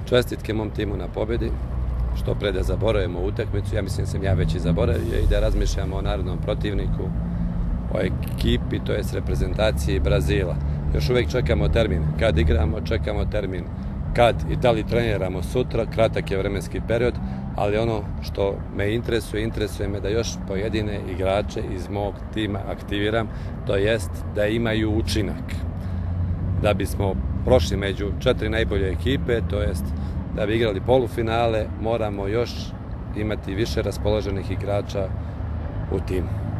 čestitke mom timu na pobjedi, što pre da zaboravimo utakmicu, ja mislim da sam ja već i zaboravio, i da razmišljamo o narodnom protivniku, o ekipi, to jest reprezentaciji Brazila. Još uvijek čekamo termin kad igramo, čekamo termin kad i da li treniramo sutra, kratak je vremenski period, ali ono što me interesuje me da još pojedine igrače iz mog tima aktiviram, to jest da imaju učinak. Da bismo prošli među 4 najbolje ekipe, to jest da bi igrali polufinale, moramo još imati više raspoloženih igrača u timu.